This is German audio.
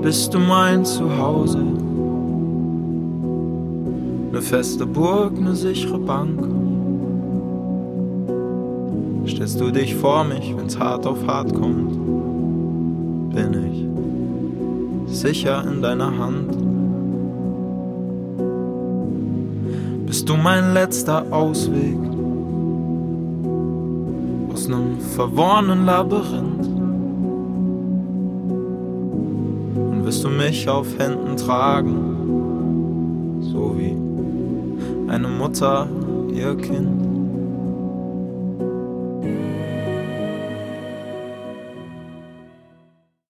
bist du mein Zuhause. Ne feste Burg, ne sichere Bank. Stellst du dich vor mich, wenn's hart auf hart kommt, bin ich sicher in deiner Hand. Bist du mein letzter Ausweg aus nem verworrenen Labyrinth? Und wirst du mich auf Händen tragen, so wie eine Mutter ihr Kind?